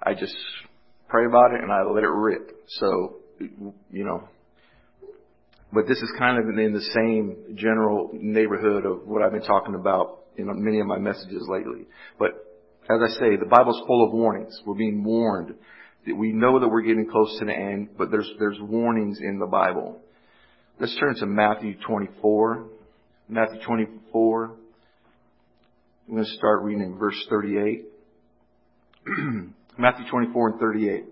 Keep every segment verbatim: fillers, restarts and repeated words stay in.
I just pray about it and I let it rip. So, you know, but this is kind of in the same general neighborhood of what I've been talking about in many of my messages lately. But as I say, the Bible's full of warnings. We're being warned that we know that we're getting close to the end, but there's, there's warnings in the Bible. Let's turn to Matthew twenty-four. Matthew twenty-four. I'm going to start reading in verse thirty-eight. Matthew twenty-four and thirty-eight.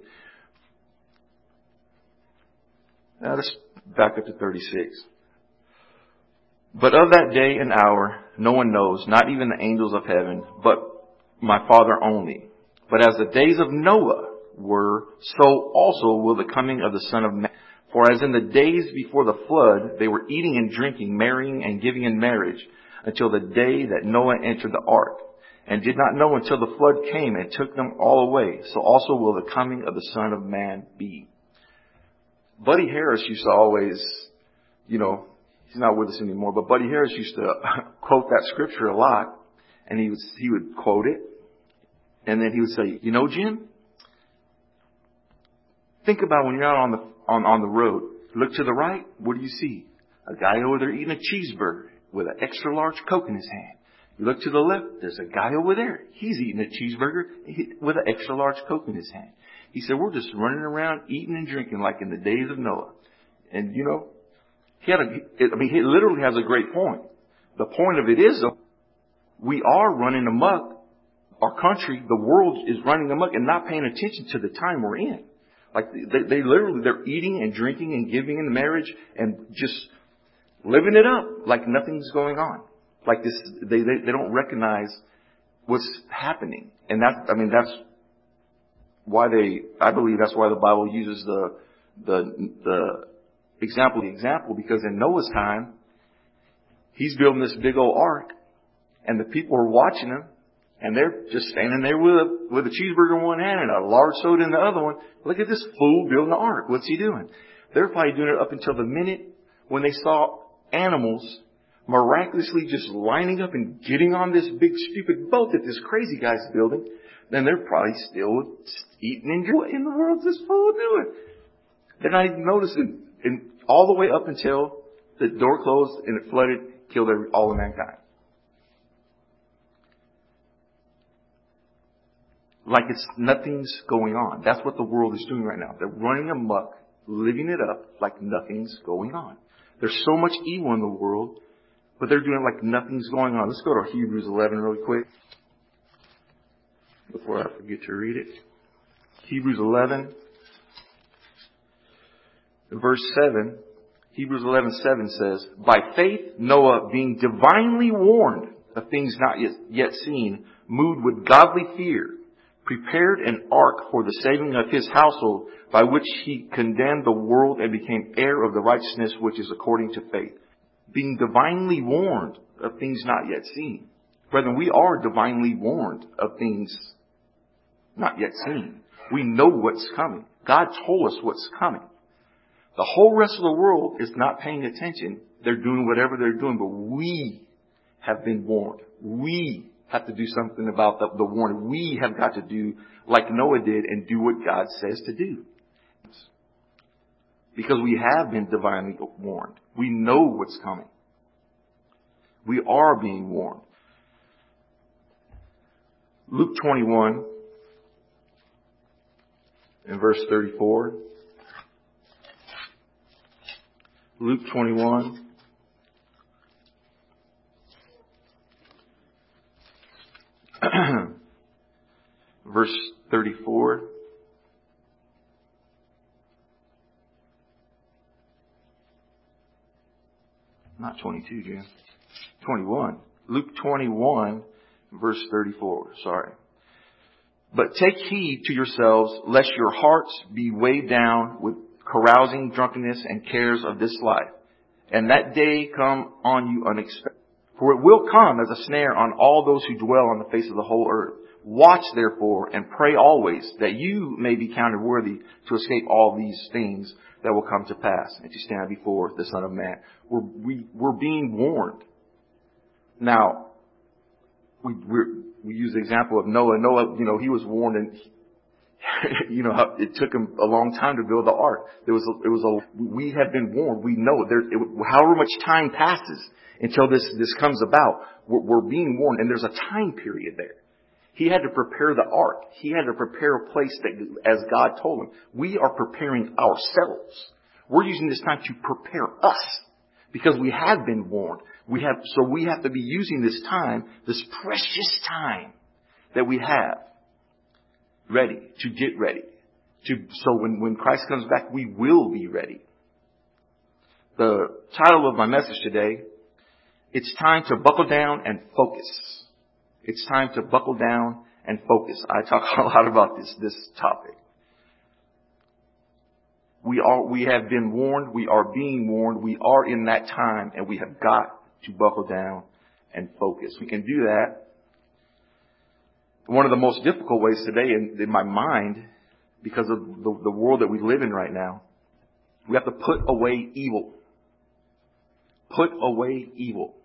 Now let's back up to thirty-six. But of that day and hour no one knows, not even the angels of heaven, but my Father only. But as the days of Noah were, so also will the coming of the Son of Man. For as in the days before the flood, they were eating and drinking, marrying and giving in marriage, until the day that Noah entered the ark, and did not know until the flood came and took them all away. So also will the coming of the Son of Man be. Buddy Harris used to always, you know, he's not with us anymore, but Buddy Harris used to quote that scripture a lot, and he was, he would quote it, and then he would say, you know, Jim, think about when you're out on the, on, on the road, look to the right, what do you see? A guy over there eating a cheeseburger with an extra large Coke in his hand. You look to the left, there's a guy over there. He's eating a cheeseburger with an extra large Coke in his hand. He said, we're just running around eating and drinking like in the days of Noah. And, you know, he had a, I mean, he literally has a great point. The point of it is, we are running amok. Our country, the world is running amok and not paying attention to the time we're in. Like they, they literally, they're eating and drinking and giving in marriage and just living it up like nothing's going on. Like this, they, they, they don't recognize what's happening. And that, I mean, that's why they, I believe that's why the Bible uses the, the, the example, the example, because in Noah's time, he's building this big old ark and the people are watching him and they're just standing there with a, with a cheeseburger in one hand and a large soda in the other one. Look at this fool building the ark. What's he doing? They're probably doing it up until the minute when they saw animals miraculously just lining up and getting on this big stupid boat that this crazy guy's building. Then they're probably still eating and drinking. What in the world's this fool doing? They're not even noticing. And all the way up until the door closed and it flooded, killed every, all of mankind. Like it's nothing's going on. That's what the world is doing right now. They're running amok, living it up like nothing's going on. There's so much evil in the world, but they're doing it like nothing's going on. Let's go to Hebrews eleven really quick before I forget to read it. Hebrews eleven, verse seven. Hebrews eleven seven says, by faith Noah, being divinely warned of things not yet, yet seen, moved with godly fear, prepared an ark for the saving of his household, by which he condemned the world and became heir of the righteousness which is according to faith. Being divinely warned of things not yet seen. Brethren, we are divinely warned of things not yet seen. We know what's coming. God told us what's coming. The whole rest of the world is not paying attention. They're doing whatever they're doing, but we have been warned. We have to do something about the, the warning. We have got to do like Noah did and do what God says to do. Because we have been divinely warned. We know what's coming. We are being warned. Luke twenty-one and verse thirty-four. Luke twenty-one. Verse thirty-four. Not twenty-two, Jim. twenty-one. Luke twenty-one, verse thirty-four. Sorry. But take heed to yourselves, lest your hearts be weighed down with carousing, drunkenness, and cares of this life, and that day come on you unexpectedly. For it will come as a snare on all those who dwell on the face of the whole earth. Watch therefore and pray always, that you may be counted worthy to escape all these things that will come to pass, and to stand before the Son of Man. We're, we, we're being warned. Now, we we're, we use the example of Noah. Noah, you know, he was warned, and You know, how it took him a long time to build the ark. There was, a, it was a, we have been warned. We know there, it, however much time passes until this, this comes about, we're, we're being warned, and there's a time period there. He had to prepare the ark. He had to prepare a place that, as God told him. We are preparing ourselves. We're using this time to prepare us because we have been warned. We have, so we have to be using this time, this precious time that we have, ready, to get ready. To, so when, when Christ comes back, we will be ready. The title of my message today, it's time to buckle down and focus. It's time to buckle down and focus. I talk a lot about this, this topic. We are, we have been warned. We are being warned. We are in that time, and we have got to buckle down and focus. We can do that. One of the most difficult ways today in, in my mind, because of the, the world that we live in right now, we have to put away evil. Put away evil.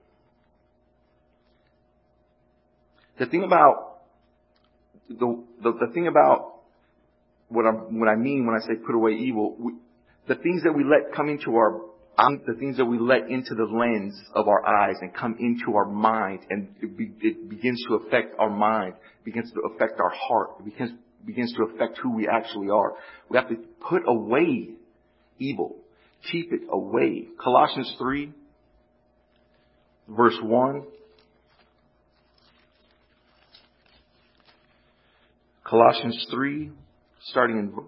The thing about the the, the thing about what I what I mean when I say put away evil, we, the things that we let come into our the things that we let into the lens of our eyes and come into our mind, and it, be, it begins to affect our mind, begins to affect our heart, it begins begins to affect who we actually are. We have to put away evil, keep it away. Colossians three, verse one. Colossians three, starting in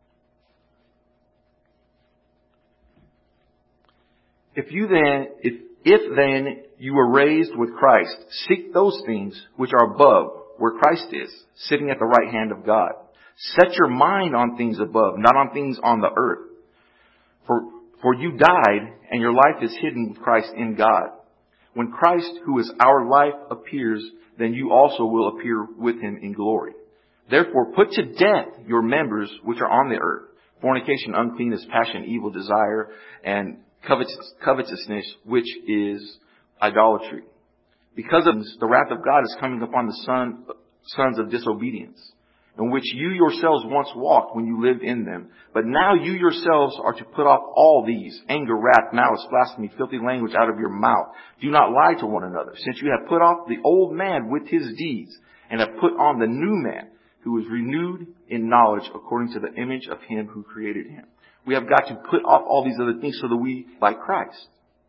If you then, if, if then you were raised with Christ, seek those things which are above, where Christ is, sitting at the right hand of God. Set your mind on things above, not on things on the earth. For, for you died, and your life is hidden with Christ in God. When Christ, who is our life, appears, then you also will appear with him in glory. Therefore, put to death your members which are on the earth: fornication, uncleanness, passion, evil desire, and covetous, covetousness, which is idolatry. Because of this, the wrath of God is coming upon the son, sons of disobedience, in which you yourselves once walked when you lived in them. But now you yourselves are to put off all these: anger, wrath, malice, blasphemy, filthy language out of your mouth. Do not lie to one another, since you have put off the old man with his deeds, and have put on the new man, who is renewed in knowledge according to the image of him who created him. We have got to put off all these other things so that we, like Christ.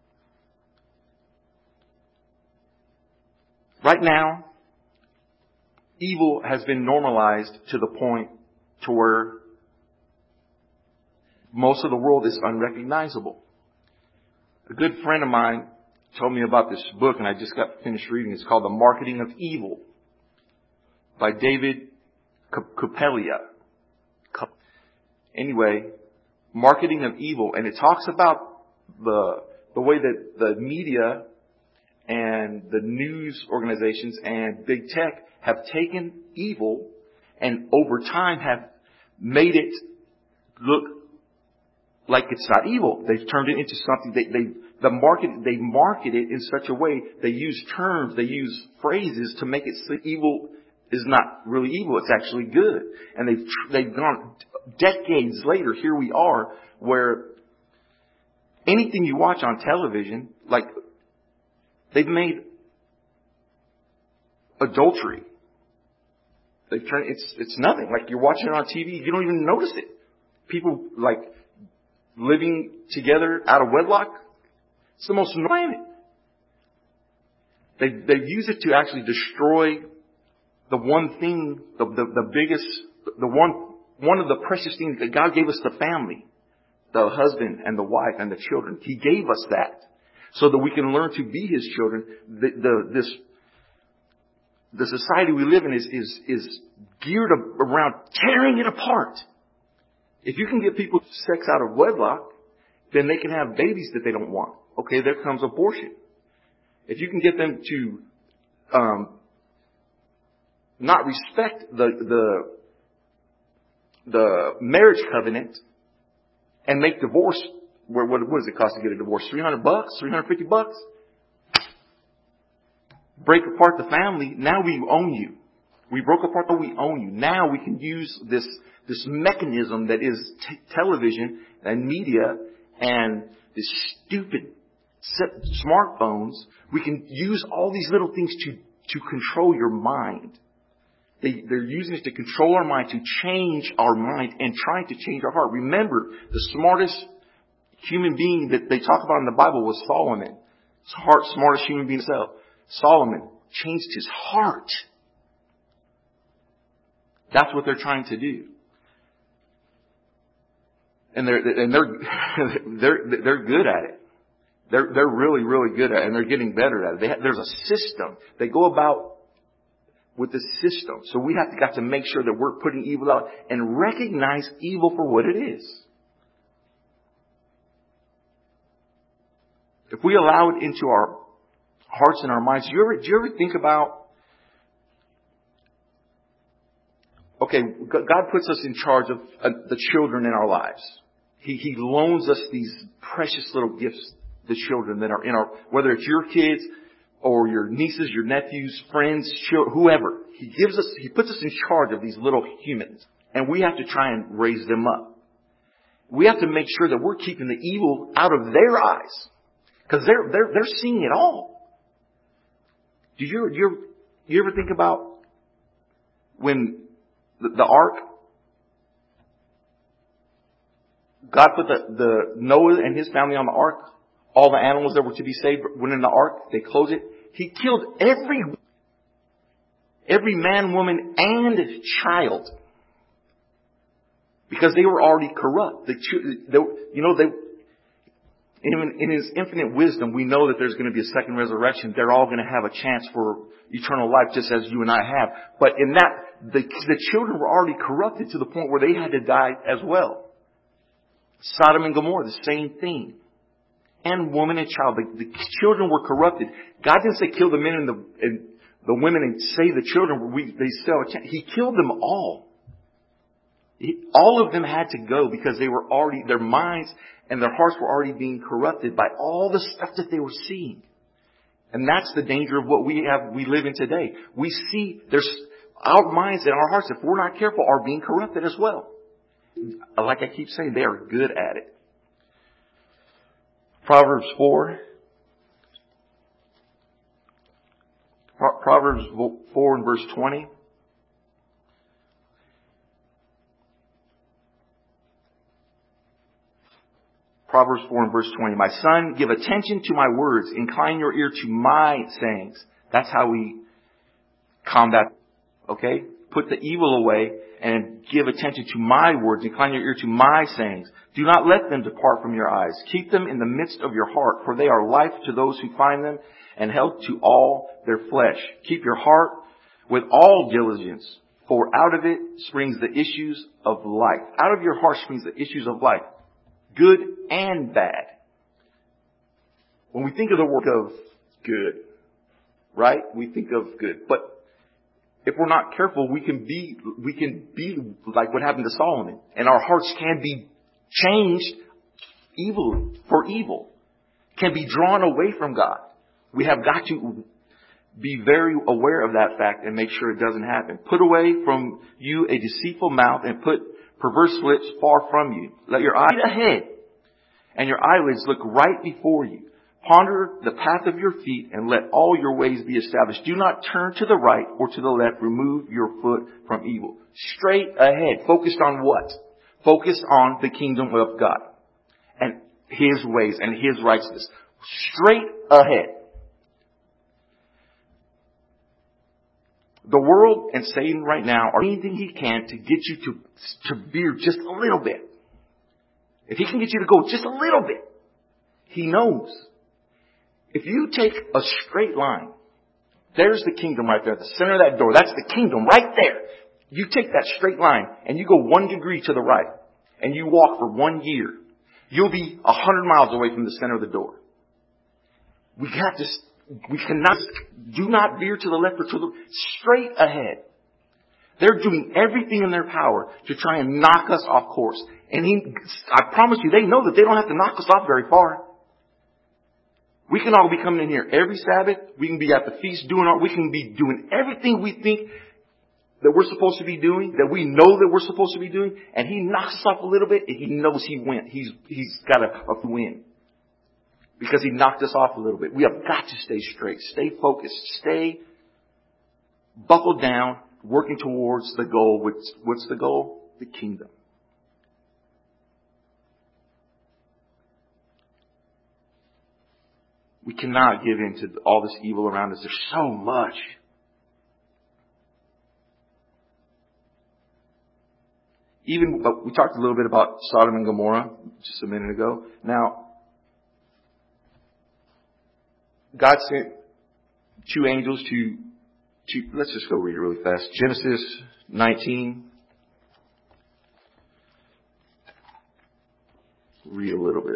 Right now, evil has been normalized to the point to where most of the world is unrecognizable. A good friend of mine told me about this book, and I just got finished reading. It's called The Marketing of Evil by David Kupeliya. Anyway, Marketing of Evil, and it talks about the the way that the media and the news organizations and big tech have taken evil and over time have made it look like it's not evil. They've turned it into something they they the market they market it in such a way. They use terms, they use phrases to make it seem evil is not really evil. It's actually good. And they've, they've gone decades later. Here we are, where anything you watch on television, like they've made adultery. They've turned, it's, it's nothing. Like you're watching it on T V. You don't even notice it. People like living together out of wedlock. It's the most normal. They, they've used it to actually destroy the one thing, the, the, the biggest, the one, one of the precious things that God gave us, the family, the husband and the wife and the children. He gave us that so that we can learn to be His children. The, the, this, the society we live in is, is, is geared around tearing it apart. If you can get people sex out of wedlock, then they can have babies that they don't want. Okay, there comes abortion. If you can get them to, um, not respect the, the, the marriage covenant and make divorce, what, what does it cost to get a divorce? three hundred bucks? three hundred fifty bucks? Break apart the family. Now we own you. We broke apart the we own you. Now we can use this, this mechanism that is t- television and media and this stupid smartphones. We can use all these little things to, to control your mind. They, they're using it to control our mind, to change our mind and trying to change our heart. Remember, the smartest human being that they talk about in the Bible was Solomon. Heart, smartest human being himself. Solomon changed his heart. That's what they're trying to do. And they're, and they're, they're, they're good at it. They're, they're really, really good at it, and they're getting better at it. They have, there's a system. They go about with the system. So we have to, got to make sure that we're putting evil out and recognize evil for what it is. If we allow it into our hearts and our minds, do you ever, do you ever think about, okay, God puts us in charge of uh, the children in our lives. He, he loans us these precious little gifts, the children that are in our, whether it's your kids or your nieces, your nephews, friends, children, whoever. He gives us, He puts us in charge of these little humans. And we have to try and raise them up. We have to make sure that we're keeping the evil out of their eyes. Because they're, they're, they're seeing it all. Do you, you, you ever think about when the, the ark, God put the, the Noah and his family on the ark, all the animals that were to be saved went in the ark, they closed it. He killed every, every man, woman, and child. Because they were already corrupt. The, they, you know, they, in, in His infinite wisdom, we know that there's going to be a second resurrection. They're all going to have a chance for eternal life, just as you and I have. But in that, the, the children were already corrupted to the point where they had to die as well. Sodom and Gomorrah, the same thing. And woman and child, the, the children were corrupted. God didn't say kill the men and the, and the women and save the children. We, they still have a chance. He killed them all. He, all of them had to go because they were already, their minds and their hearts were already being corrupted by all the stuff that they were seeing. And that's the danger of what we have, we live in today. We see there's our minds and our hearts, if we're not careful, are being corrupted as well. Like I keep saying, they are good at it. Proverbs four. Proverbs four and verse twenty. Proverbs four and verse twenty. My son, give attention to my words. Incline your ear to my sayings. That's how we combat. Okay? Put the evil away and give attention to my words. Incline your ear to my sayings. Do not let them depart from your eyes. Keep them in the midst of your heart, for they are life to those who find them and health to all their flesh. Keep your heart with all diligence, for out of it springs the issues of life. Out of your heart springs the issues of life, good and bad. When we think of the word of good, right? We think of good. But if we're not careful, we can be, we can be like what happened to Solomon. And our hearts can be changed evil for evil. Can be drawn away from God. We have got to be very aware of that fact and make sure it doesn't happen. Put away from you a deceitful mouth and put perverse lips far from you. Let your eyes ahead and your eyelids look right before you. Ponder the path of your feet and let all your ways be established. Do not turn to the right or to the left. Remove your foot from evil. Straight ahead. Focused on what? Focus on the kingdom of God and His ways and His righteousness. Straight ahead. The world and Satan right now are doing anything he can to get you to, to veer just a little bit. If he can get you to go just a little bit, he knows. If you take a straight line, there's the kingdom right there, at the center of that door. That's the kingdom right there. You take that straight line and you go one degree to the right and you walk for one year. You'll be a hundred miles away from the center of the door. We have to, we cannot, do not veer to the left or to the, straight ahead. They're doing everything in their power to try and knock us off course. And he, I promise you, they know that they don't have to knock us off very far. We can all be coming in here every Sabbath. We can be at the feast doing all, we can be doing everything we think that we're supposed to be doing, that we know that we're supposed to be doing, and he knocks us off a little bit, and he knows he went. He's, he's got a, a win. Because he knocked us off a little bit. We have got to stay straight, stay focused, stay buckled down, working towards the goal. What's, what's the goal? The kingdom. We cannot give in to all this evil around us. There's so much. Even, we talked a little bit about Sodom and Gomorrah just a minute ago. Now, God sent two angels to, to, let's just go read it really fast. Genesis nineteen. Read a little bit.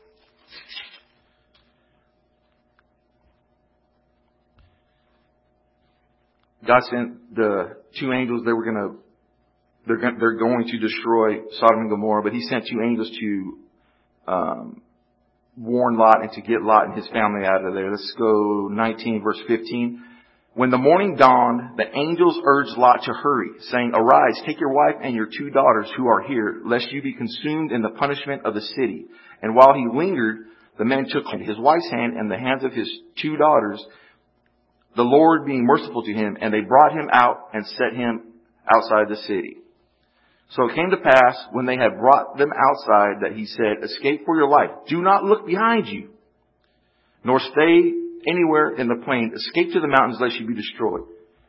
God sent the two angels. They were going to, they're going, they're going to destroy Sodom and Gomorrah, but he sent two angels to, um, warn Lot and to get Lot and his family out of there. Let's go nineteen verse fifteen. When the morning dawned, the angels urged Lot to hurry, saying, "Arise, take your wife and your two daughters who are here, lest you be consumed in the punishment of the city." And while he lingered, the men took his wife's hand and the hands of his two daughters, the Lord being merciful to him, and they brought him out and set him outside the city. So it came to pass, when they had brought them outside, that he said, "Escape for your life. Do not look behind you, nor stay anywhere in the plain. Escape to the mountains, lest you be destroyed."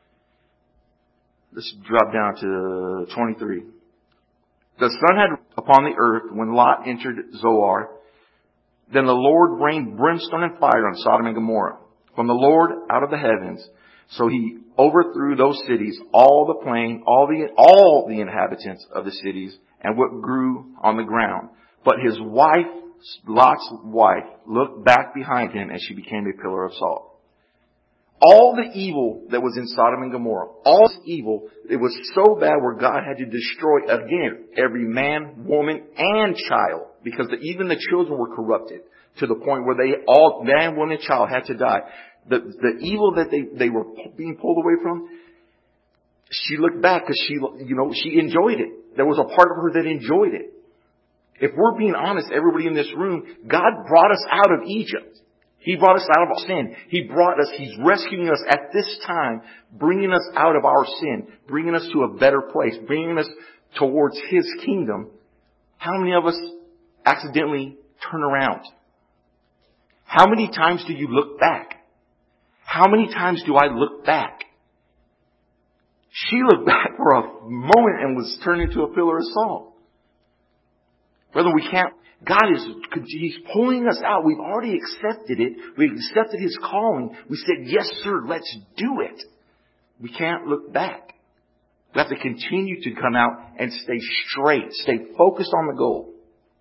Let's drop down to twenty-three. The sun had upon the earth when Lot entered Zoar. Then the Lord rained brimstone and fire on Sodom and Gomorrah from the Lord out of the heavens. So he overthrew those cities, all the plain, all the, all the inhabitants of the cities, and what grew on the ground. But his wife, Lot's wife, looked back behind him, and she became a pillar of salt. All the evil that was in Sodom and Gomorrah, all this evil, it was so bad where God had to destroy, again, every man, woman, and child, because the, even the children were corrupted to the point where they all, man, woman, and child had to die. The, the evil that they, they were being pulled away from, she looked back because she, you know, she enjoyed it. There was a part of her that enjoyed it. If we're being honest, everybody in this room, God brought us out of Egypt. He brought us out of our sin. He brought us, He's rescuing us at this time, bringing us out of our sin, bringing us to a better place, bringing us towards His kingdom. How many of us accidentally turn around? How many times do you look back? How many times do I look back? She looked back for a moment and was turned into a pillar of salt. Brother, we can't, God is, He's pulling us out. We've already accepted it. We've accepted His calling. We said, "Yes, sir, let's do it." We can't look back. We have to continue to come out and stay straight, stay focused on the goal.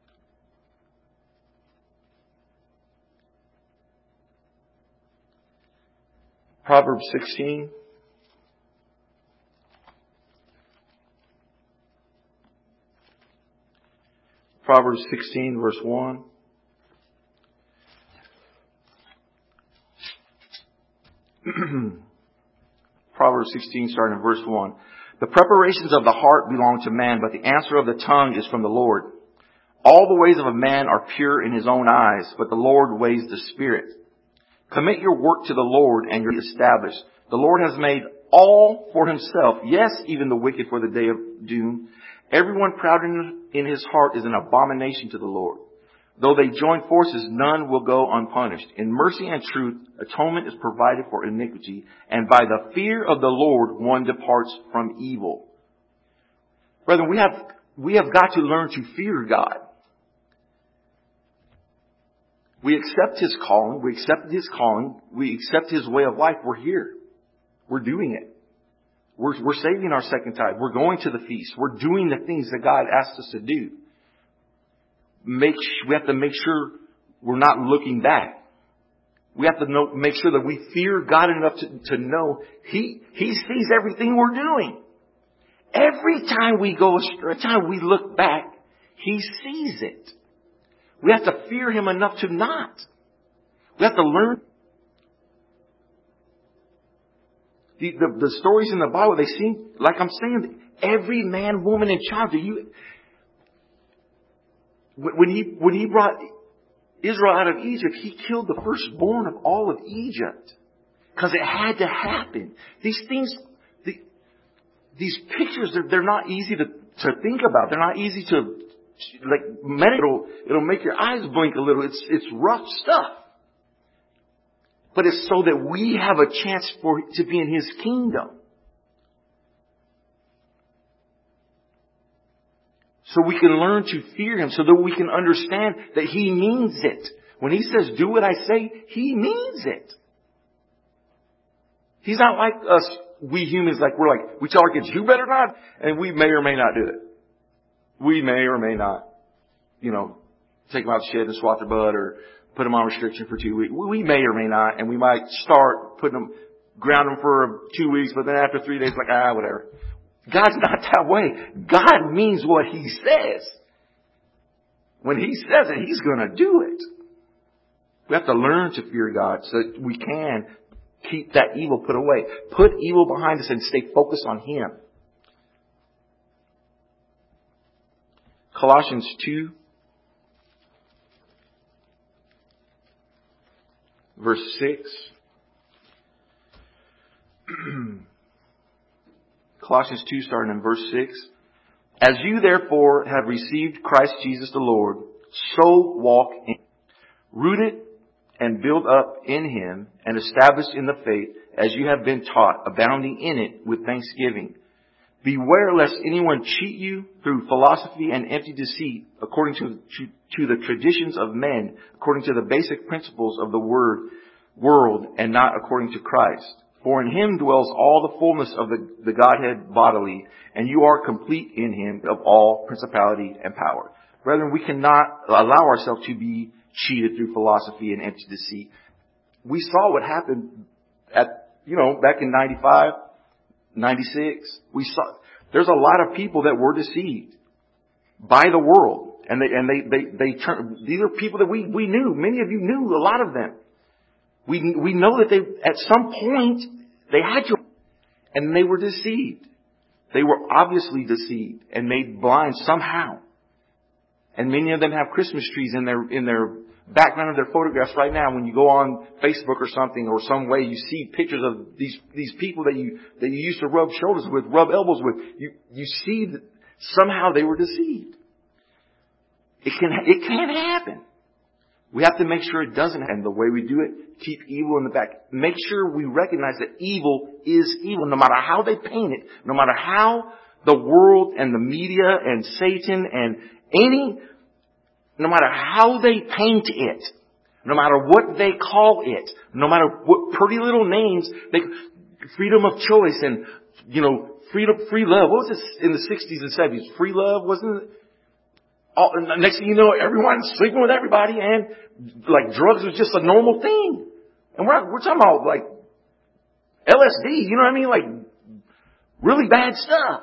Proverbs sixteen. Proverbs sixteen, verse one. Proverbs sixteen, starting in verse one. The preparations of the heart belong to man, but the answer of the tongue is from the Lord. All the ways of a man are pure in his own eyes, but the Lord weighs the spirit. Commit your work to the Lord, and you're established. The Lord has made all for Himself, yes, even the wicked for the day of doom. Everyone proud in his heart is an abomination to the Lord. Though they join forces, none will go unpunished. In mercy and truth, atonement is provided for iniquity, and by the fear of the Lord, one departs from evil. Brethren, we have, we have got to learn to fear God. We accept His calling. We accept His calling. We accept His way of life. We're here. We're doing it. We're, we're saving our second tithe. We're going to the feast. We're doing the things that God asked us to do. Make, we have to make sure we're not looking back. We have to know, make sure that we fear God enough to, to know He, He sees everything we're doing. Every time we go astray, every time we look back, He sees it. We have to fear Him enough to not. We have to learn. The, the, the stories in the Bible, they seem like I'm saying, every man, woman, and child, do you, when he, when he brought Israel out of Egypt, he killed the firstborn of all of Egypt. Because it had to happen. These things, the, these pictures, they're, they're not easy to, to think about. They're not easy to, like, meditate. It'll, it'll make your eyes blink a little. It's, it's rough stuff. But it's so that we have a chance for to be in His kingdom. So we can learn to fear Him, so that we can understand that He means it. When He says, do what I say, He means it. He's not like us, we humans, like we're like, we tell our kids, you better not, and we may or may not do it. We may or may not, you know, take them out the shed and swat their butt or put them on restriction for two weeks. We may or may not, and we might start putting them, ground them for two weeks, but then after three days, like, ah, whatever. God's not that way. God means what He says. When He says it, He's going to do it. We have to learn to fear God so that we can keep that evil put away. Put evil behind us and stay focused on Him. Colossians two, verse six. Colossians two, starting in verse six. As you therefore have received Christ Jesus the Lord, so walk in, rooted and built up in Him and established in the faith as you have been taught, abounding in it with thanksgiving. Beware lest anyone cheat you through philosophy and empty deceit, according to, to, to the traditions of men, according to the basic principles of the word, world, and not according to Christ. For in Him dwells all the fullness of the, the Godhead bodily, and you are complete in Him of all principality and power. Brethren, we cannot allow ourselves to be cheated through philosophy and empty deceit. We saw what happened at, you know, back in ninety-five, ninety-six. We saw, there's a lot of people that were deceived by the world. And they, and they, they, they turn, these are people that we, we knew. Many of you knew a lot of them. We, we know that they, at some point, they had to, and they were deceived. They were obviously deceived and made blind somehow. And many of them have Christmas trees in their, in their background of their photographs right now. When you go on Facebook or something or some way, you see pictures of these, these people that you, that you used to rub shoulders with, rub elbows with. You, you see that somehow they were deceived. It can, it can happen. We have to make sure it doesn't happen. The way we do it, keep evil in the back. Make sure we recognize that evil is evil. No matter how they paint it, no matter how the world and the media and Satan and any, no matter how they paint it, no matter what they call it, no matter what pretty little names, they, freedom of choice and, you know, freedom, free love. What was this in the sixties and seventies? Free love, wasn't it? All, next thing you know, everyone's sleeping with everybody, and like drugs was just a normal thing. And we're we're talking about like L S D, you know what I mean? Like really bad stuff.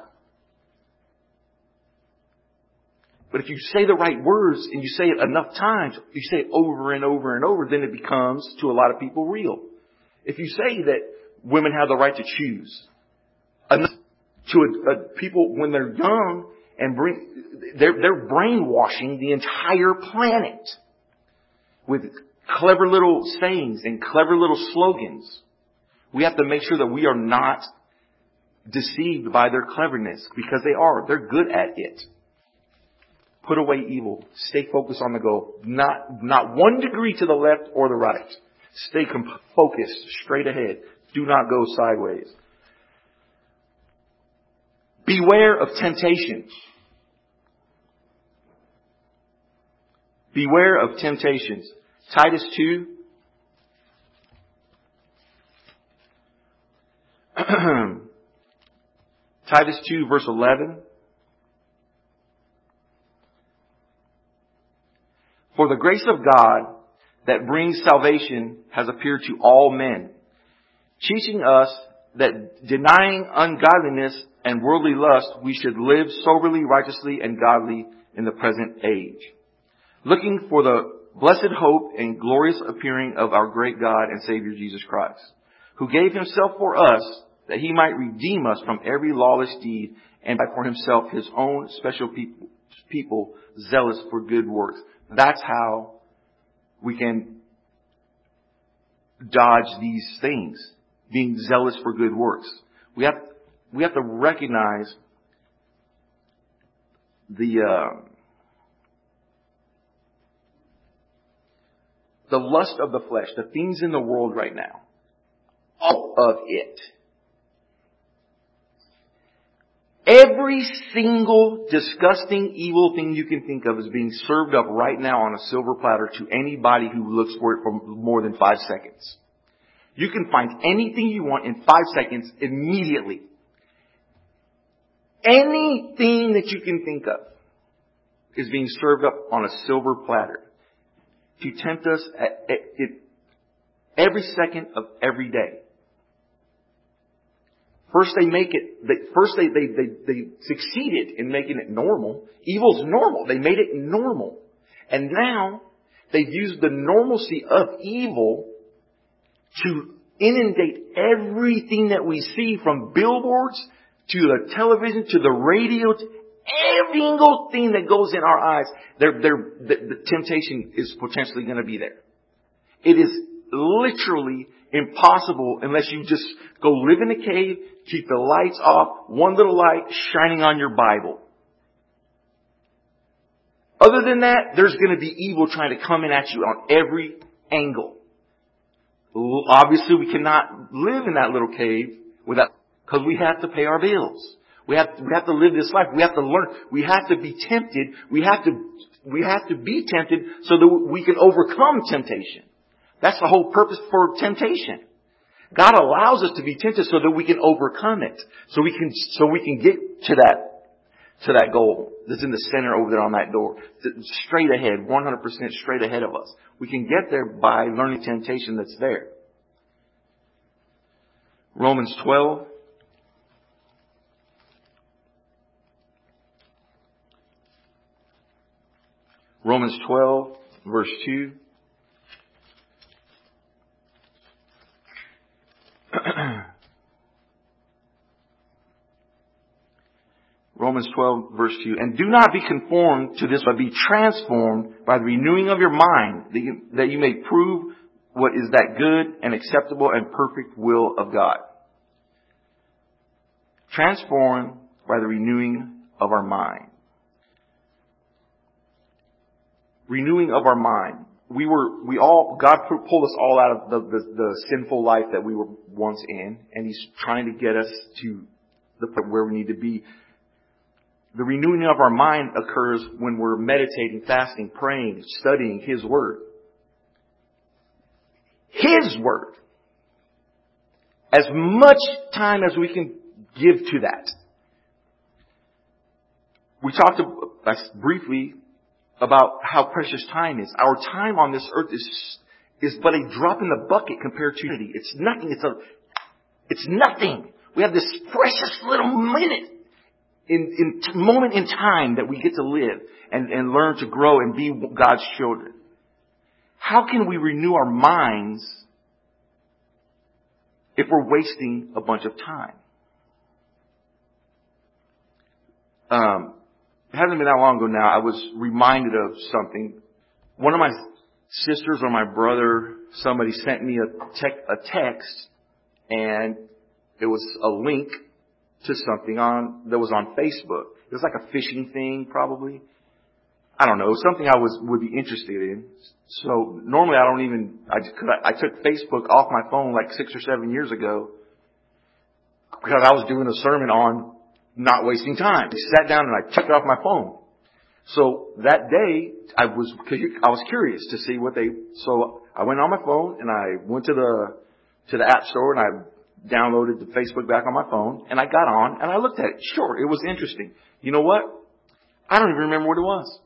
But if you say the right words and you say it enough times, you say it over and over and over, then it becomes to a lot of people real. If you say that women have the right to choose, enough to a, a people when they're young. And bring, they're, they're brainwashing the entire planet with clever little sayings and clever little slogans. We have to make sure that we are not deceived by their cleverness, because they are. They're good at it. Put away evil. Stay focused on the goal. Not, not one degree to the left or the right. Stay comp- focused straight ahead. Do not go sideways. Beware of temptation. Beware of temptations. Titus two. Titus two verse eleven. For the grace of God that brings salvation has appeared to all men, teaching us that denying ungodliness and worldly lust, we should live soberly, righteously, and godly in the present age, looking for the blessed hope and glorious appearing of our great God and Savior Jesus Christ, who gave Himself for us that he might redeem us from every lawless deed and by for himself his own special people, people zealous for good works. That's how we can dodge these things, being zealous for good works. We have, we have to recognize the, uh, the lust of the flesh, the things in the world right now. All of it. Every single disgusting, evil thing you can think of is being served up right now on a silver platter to anybody who looks for it for more than five seconds. You can find anything you want in five seconds immediately. Anything that you can think of is being served up on a silver platter to tempt us at, at, at every second of every day. First they make it, they, first they, they, they, they succeeded in making it normal. Evil's normal. They made it normal. And now they've used the normalcy of evil to inundate everything that we see, from billboards to the television to the radio, to every single thing that goes in our eyes. They're, they're, the, the temptation is potentially going to be there. It is literally impossible unless you just go live in a cave, keep the lights off, one little light shining on your Bible. Other than that, there's going to be evil trying to come in at you on every angle. Obviously, we cannot live in that little cave without, because we have to pay our bills. We have, we have to live this life. We have to learn. We have to be tempted. We have to, we have to be tempted so that we can overcome temptation. That's the whole purpose for temptation. God allows us to be tempted so that we can overcome it. So we can, so we can get to that, to that goal that's in the center over there on that door. Straight ahead, one hundred percent straight ahead of us. We can get there by learning temptation that's there. Romans twelve. Romans twelve, verse two. Romans twelve, verse two. And do not be conformed to this, but be transformed by the renewing of your mind, that you, that you may prove what is that good and acceptable and perfect will of God. Transformed by the renewing of our mind. Renewing of our mind. We were, we all, God pulled us all out of the, the, the sinful life that we were once in, and He's trying to get us to the point where we need to be. The renewing of our mind occurs when we're meditating, fasting, praying, studying His Word. His Word. As much time as we can give to that. We talked briefly about how precious time is. Our time on this earth is is but a drop in the bucket compared to eternity. It's nothing. It's a, it's nothing. We have this precious little minute, in, in t- moment in time that we get to live and, and learn to grow and be God's children. How can we renew our minds if we're wasting a bunch of time? Um, it hasn't been that long ago now. I was reminded of something. One of my sisters or my brother, somebody sent me a, tec- a text, and it was a link to something on that was on Facebook. It was like a phishing thing, probably. I don't know, something I was would be interested in. So normally I don't even. I, just, cause I, I took Facebook off my phone like six or seven years ago because I was doing a sermon on not wasting time. I sat down and I took it off my phone. So that day I was I was curious to see what they. So I went on my phone and I went to the to the app store and I downloaded the Facebook back on my phone, and I got on and I looked at it. Sure, it was interesting. You know what? I don't even remember what it was.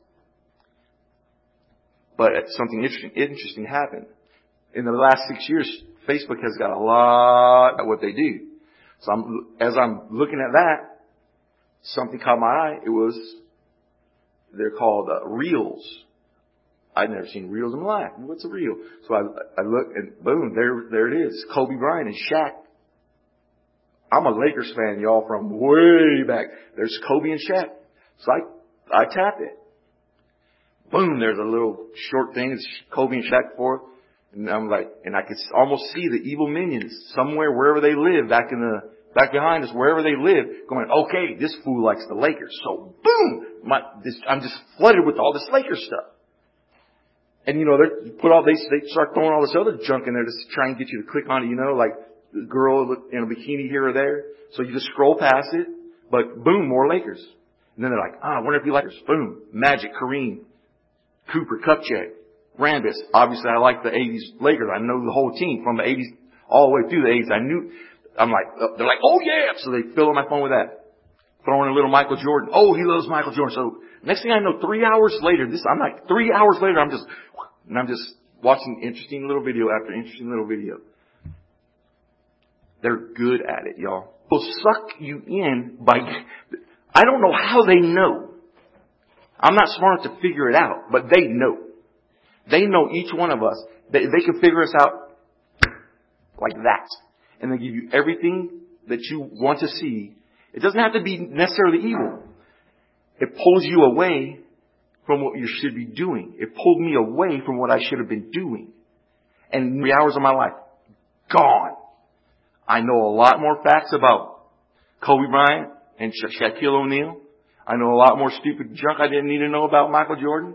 But something interesting, interesting happened. In the last six years, Facebook has got a lot of what they do. So I'm, as I'm looking at that, something caught my eye. It was, they're called uh, Reels. I'd never seen Reels in my life. What's a Reel? So I, I look and boom, there, there it is. Kobe Bryant and Shaq I'm a Lakers fan, y'all, from way back. There's Kobe and Shaq. So I, I tap it. Boom, there's a little short thing. It's Kobe and Shaq forth. And I'm like, and I could almost see the evil minions somewhere, wherever they live, back in the, back behind us, wherever they live, going, okay, this fool likes the Lakers. So boom, my, this, I'm just flooded with all this Lakers stuff. And you know, they put all, they, they start throwing all this other junk in there to try and get you to click on it, you know, like the girl in a bikini here or there. So you just scroll past it, but boom, more Lakers. And then they're like, ah, I wonder if you like Lakers. Boom, Magic, Kareem, Cooper, Kupchak, Rambis. Obviously, I like the eighties Lakers. I know the whole team from the eighties all the way through the eighties. I knew, I'm like, they're like, oh yeah. So they fill my phone with that. Throwing a little Michael Jordan. Oh, he loves Michael Jordan. So next thing I know, three hours later, this, I'm like, three hours later, I'm just, and I'm just watching interesting little video after interesting little video. They're good at it, y'all. They'll suck you in by, I don't know how they know. I'm not smart enough to figure it out, but they know. They know each one of us. They, they can figure us out like that. And they give you everything that you want to see. It doesn't have to be necessarily evil. It pulls you away from what you should be doing. It pulled me away from what I should have been doing. And three hours of my life, gone. I know a lot more facts about Kobe Bryant and Sha- Shaquille O'Neal. I know a lot more stupid junk I didn't need to know about Michael Jordan.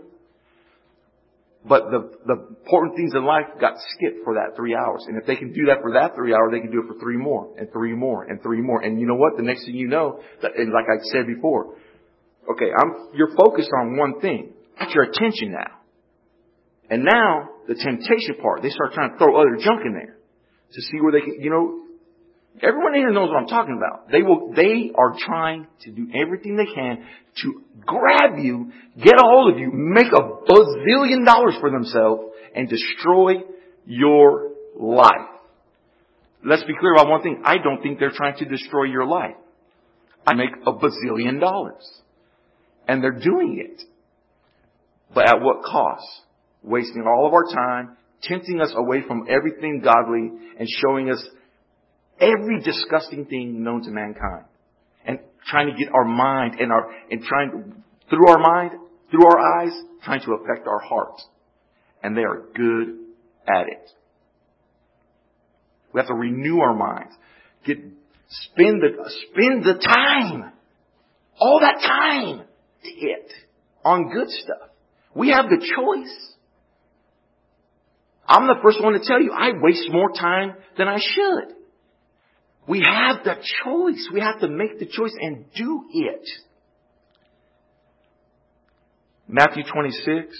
But the, the important things in life got skipped for that three hours. And if they can do that for that three hours, they can do it for three more and three more and three more. And you know what? The next thing you know, and like I said before, okay, I'm, you're focused on one thing. That's your attention now. And now, the temptation part, they start trying to throw other junk in there to see where they can, you know, everyone here knows what I'm talking about. They will, they are trying to do everything they can to grab you, get a hold of you, make a bazillion dollars for themselves, and destroy your life. Let's be clear about one thing. I don't think they're trying to destroy your life. I make a bazillion dollars. And they're doing it. But at what cost? Wasting all of our time, tempting us away from everything godly, and showing us every disgusting thing known to mankind. And trying to get our mind and our, and trying, through our mind, through our eyes, trying to affect our hearts. And they are good at it. We have to renew our minds. Get, spend the, spend the time. All that time to it on good stuff. We have the choice. I'm the first one to tell you, I waste more time than I should. We have the choice. We have to make the choice and do it. Matthew twenty-six.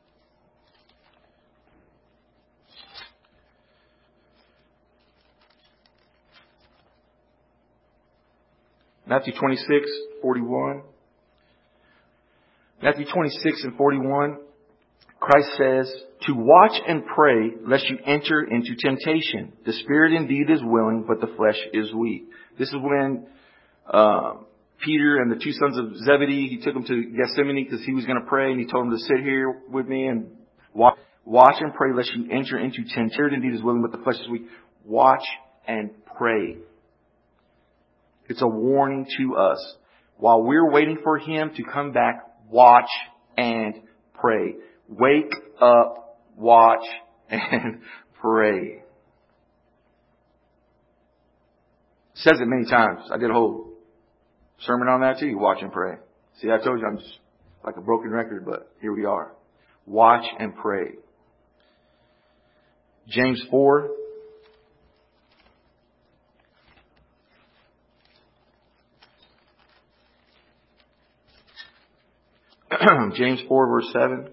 Matthew twenty-six, forty-one. Matthew twenty-six and forty-one. Christ says, to watch and pray lest you enter into temptation. The spirit indeed is willing, but the flesh is weak. This is when uh, Peter and the two sons of Zebedee, he took them to Gethsemane because he was going to pray, and he told them to sit here with me and watch, watch and pray lest you enter into temptation. The spirit indeed is willing, but the flesh is weak. Watch and pray. It's a warning to us. While we're waiting for Him to come back, watch and pray. Wake up, watch, and pray. It says it many times. I did a whole sermon on that too. Watch and pray. See, I told you I'm just like a broken record, but here we are. Watch and pray. James four. James four verse seven.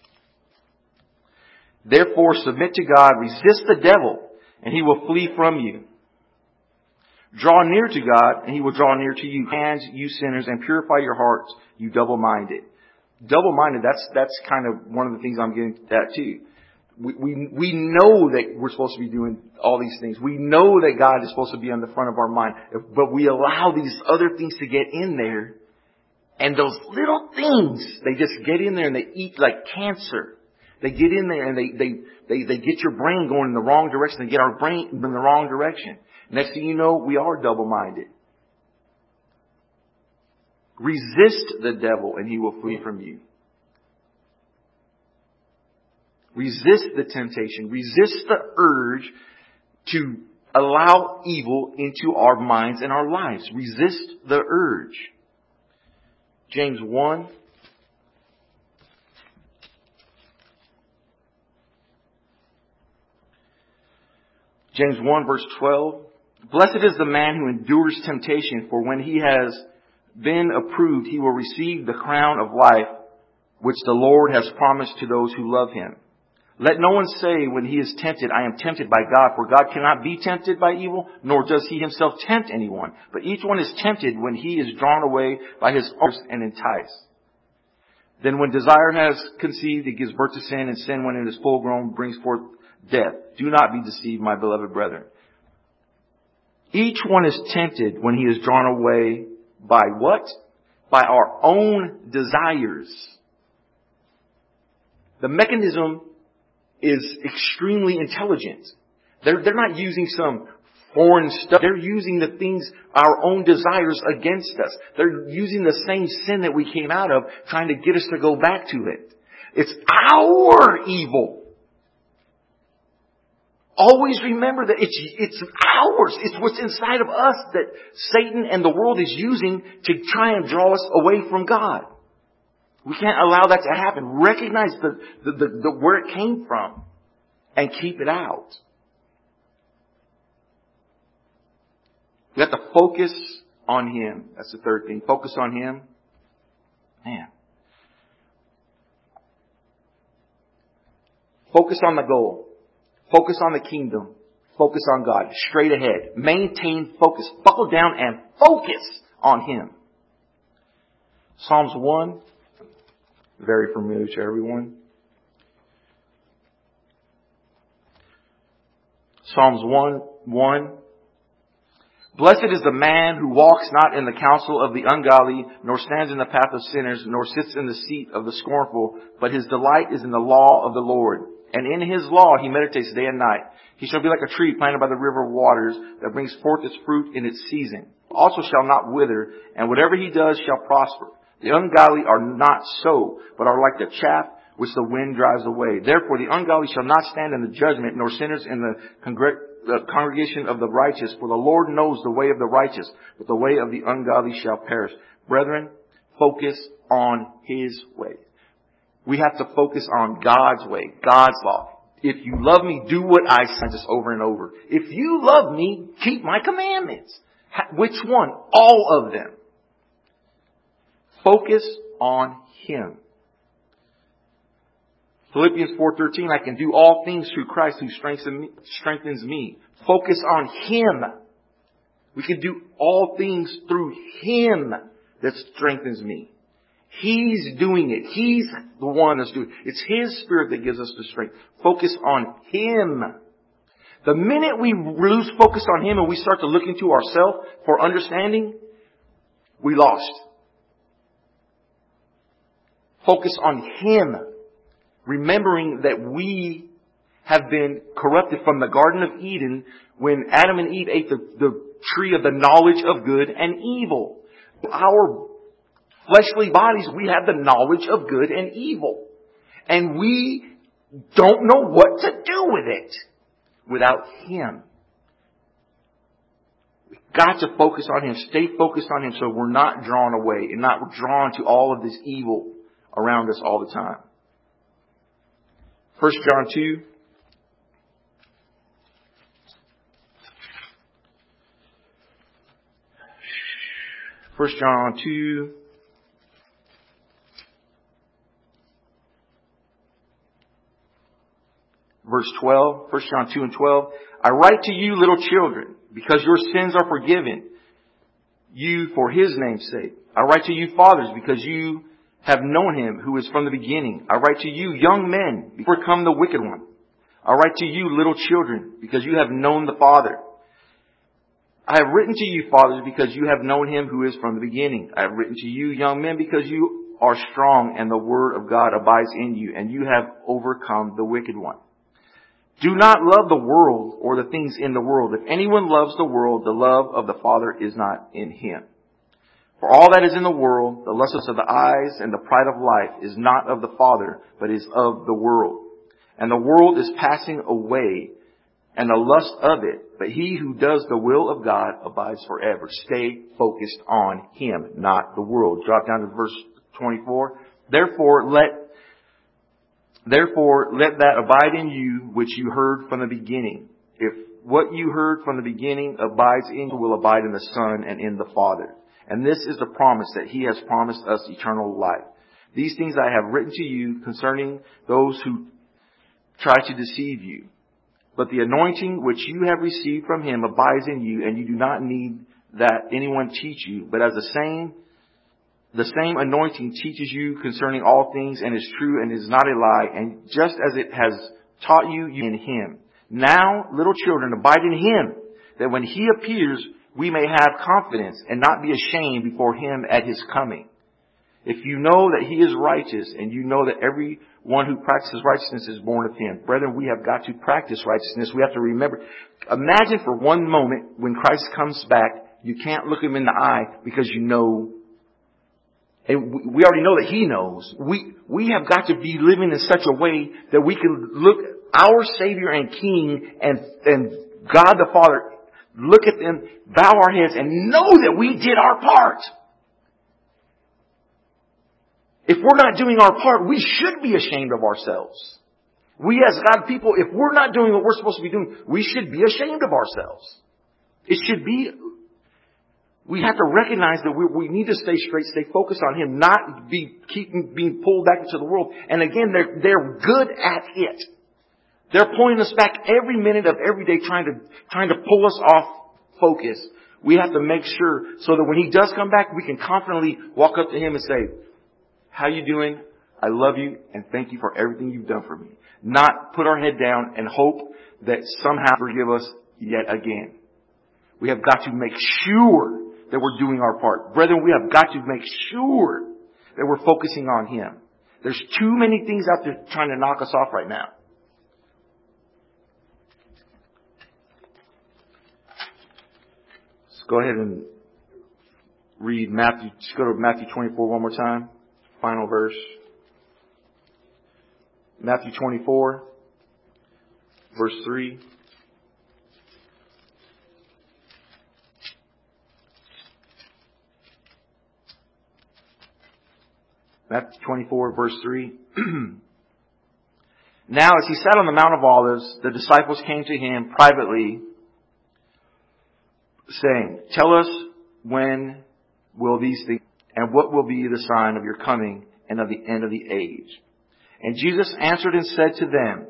Therefore submit to God, resist the devil, and he will flee from you. Draw near to God, and He will draw near to you. Hands, you sinners, and purify your hearts, you double-minded. Double-minded, that's, that's kind of one of the things I'm getting at too. We, we, we know that we're supposed to be doing all these things. We know that God is supposed to be on the front of our mind. But we allow these other things to get in there. And those little things, they just get in there and they eat like cancer. They get in there and they, they, they, they get your brain going in the wrong direction. They get our brain in the wrong direction. Next thing you know, we are double-minded. Resist the devil and he will flee from you. Resist the temptation. Resist the urge to allow evil into our minds and our lives. Resist the urge. James one. James one verse twelve. Blessed is the man who endures temptation, for when he has been approved, he will receive the crown of life, which the Lord has promised to those who love him. Let no one say when he is tempted, I am tempted by God, for God cannot be tempted by evil, nor does he himself tempt anyone. But each one is tempted when he is drawn away by his own and enticed. Then when desire has conceived, it gives birth to sin, and sin, when it is full grown, brings forth death. Do not be deceived, my beloved brethren. Each one is tempted when he is drawn away by what? By our own desires. The mechanism is extremely intelligent. They're, they're not using some foreign stuff. They're using the things, our own desires against us. They're using the same sin that we came out of, trying to get us to go back to it. It's our evil. Always remember that it's, it's ours. It's what's inside of us that Satan and the world is using to try and draw us away from God. We can't allow that to happen. Recognize the, the, the, the where it came from and keep it out. We have to focus on Him. That's the third thing. Focus on Him. Man. Focus on the goal. Focus on the kingdom. Focus on God. Straight ahead. Maintain focus. Buckle down and focus on Him. Psalms one. Very familiar to everyone. Psalms one, one. Blessed is the man who walks not in the counsel of the ungodly, nor stands in the path of sinners, nor sits in the seat of the scornful, but his delight is in the law of the Lord. And in His law he meditates day and night. He shall be like a tree planted by the river of waters, that brings forth its fruit in its season. Also shall not wither, and whatever he does shall prosper. The ungodly are not so, but are like the chaff which the wind drives away. Therefore the ungodly shall not stand in the judgment, nor sinners in the, congre- the congregation of the righteous. For the Lord knows the way of the righteous, but the way of the ungodly shall perish. Brethren, focus on His way. We have to focus on God's way, God's law. If you love me, do what I say, just over and over. If you love me, keep my commandments. Which one? All of them. Focus on Him. Philippians four thirteen, I can do all things through Christ who strengthens me. Focus on Him. We can do all things through Him that strengthens me. He's doing it. He's the one that's doing it. It's His Spirit that gives us the strength. Focus on Him. The minute we lose focus on Him and we start to look into ourselves for understanding, we lost. Focus on Him. Remembering that we have been corrupted from the Garden of Eden when Adam and Eve ate the, the tree of the knowledge of good and evil. Our fleshly bodies, we have the knowledge of good and evil. And we don't know what to do with it without Him. We've got to focus on Him. Stay focused on Him so we're not drawn away and not drawn to all of this evil around us all the time. First John two. First John two. Verse twelve. First John two and twelve. I write to you, little children, because your sins are forgiven you for His name's sake. I write to you, fathers, because you have known Him who is from the beginning. I write to you, young men, before come the wicked one. I write to you, little children, because you have known the Father. I have written to you, fathers, because you have known Him who is from the beginning. I have written to you, young men, because you are strong and the word of God abides in you, and you have overcome the wicked one. Do not love the world or the things in the world. If anyone loves the world, the love of the Father is not in him. For all that is in the world, the lusts of the eyes and the pride of life, is not of the Father, but is of the world. And the world is passing away, and the lust of it, but he who does the will of God abides forever. Stay focused on him, not the world. Drop down to verse twenty-four. Therefore, let Therefore, let that abide in you which you heard from the beginning. If what you heard from the beginning abides in you, will abide in the Son and in the Father. And this is the promise, that he has promised us eternal life. These things I have written to you concerning those who try to deceive you. But the anointing which you have received from him abides in you, and you do not need that anyone teach you. But as the same The same anointing teaches you concerning all things, and is true and is not a lie. And just as it has taught you, you in him. Now, little children, abide in him, that when he appears, we may have confidence and not be ashamed before him at his coming. If you know that he is righteous, and you know that everyone who practices righteousness is born of him. Brethren, we have got to practice righteousness. We have to remember. Imagine for one moment when Christ comes back, you can't look him in the eye because you know. And we already know that he knows. We, we have got to be living in such a way that we can look our Savior and King and, and God the Father, look at them, bow our heads, and know that we did our part. If we're not doing our part, we should be ashamed of ourselves. We as God people, if we're not doing what we're supposed to be doing, we should be ashamed of ourselves. It should be. We have to recognize that we, we need to stay straight, stay focused on him, not be keep being pulled back into the world. And again, they're they're good at it. They're pulling us back every minute of every day, trying to trying to pull us off focus. We have to make sure so that when he does come back, we can confidently walk up to him and say, "How you doing? I love you, and thank you for everything you've done for me." Not put our head down and hope that somehow forgive us yet again. We have got to make sure that we're doing our part. Brethren, we have got to make sure that we're focusing on him. There's too many things out there trying to knock us off right now. Let's go ahead and read Matthew. Just go to Matthew twenty-four one more time. Final verse. Matthew twenty-four, verse three. Matthew twenty-four, verse three. Now, as he sat on the Mount of Olives, the disciples came to him privately, saying, "Tell us, when will these things, and what will be the sign of your coming and of the end of the age?" And Jesus answered and said to them,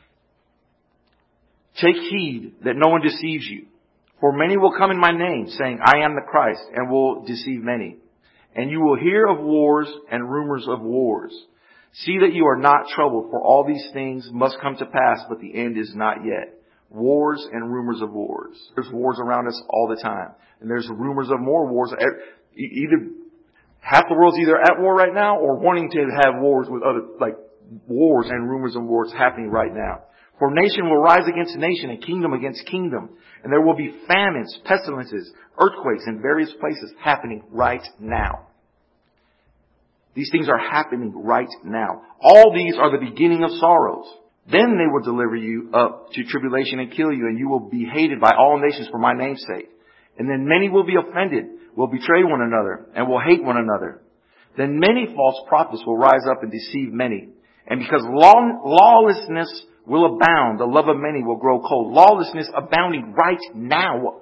"Take heed that no one deceives you. For many will come in my name, saying, 'I am the Christ,' and will deceive many. And you will hear of wars and rumors of wars. See that you are not troubled, for all these things must come to pass, but the end is not yet." Wars and rumors of wars. There's wars around us all the time. And there's rumors of more wars. Either half the world's either at war right now or wanting to have wars with other, like wars and rumors of wars happening right now. For nation will rise against nation and kingdom against kingdom. And there will be famines, pestilences, earthquakes in various places happening right now. These things are happening right now. All these are the beginning of sorrows. Then they will deliver you up to tribulation and kill you, and you will be hated by all nations for my name's sake. And then many will be offended, will betray one another, and will hate one another. Then many false prophets will rise up and deceive many. And because law, lawlessness will abound, the love of many will grow cold. Lawlessness abounding right now.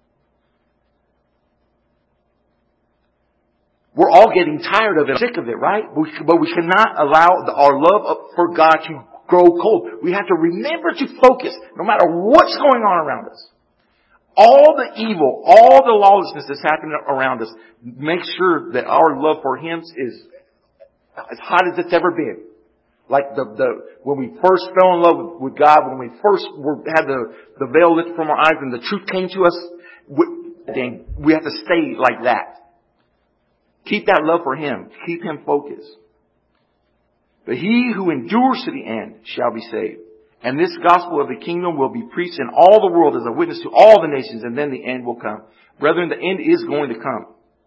We're all getting tired of it, sick of it, right? But we cannot allow our love for God to grow cold. We have to remember to focus, no matter what's going on around us. All the evil, all the lawlessness that's happening around us, make sure that our love for Him is as hot as it's ever been. Like the, the, when we first fell in love with, with God, when we first were, had the, the veil lifted from our eyes and the truth came to us, we, we have to stay like that. Keep that love for Him. Keep Him focused. But he who endures to the end shall be saved. And this gospel of the kingdom will be preached in all the world as a witness to all the nations, and then the end will come. Brethren, the end is going to come.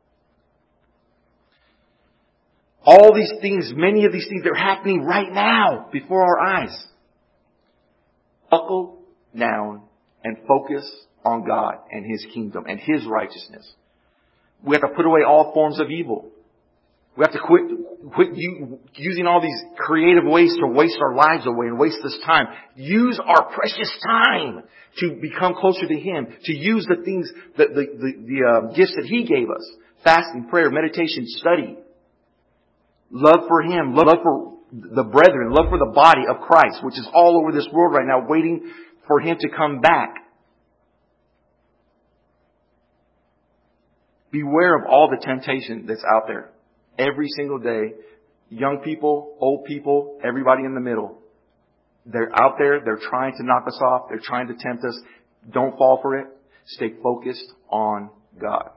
All these things, many of these things, they're happening right now before our eyes. Buckle down and focus on God and His kingdom and His righteousness. We have to put away all forms of evil. We have to quit, quit using all these creative ways to waste our lives away and waste this time. Use our precious time to become closer to Him. To use the things, the, the, the, the uh, gifts that He gave us. Fasting, prayer, meditation, study. Love for Him. Love for the brethren. Love for the body of Christ, which is all over this world right now, waiting for Him to come back. Beware of all the temptation that's out there. Every single day. Young people, old people, everybody in the middle. They're out there. They're trying to knock us off. They're trying to tempt us. Don't fall for it. Stay focused on God.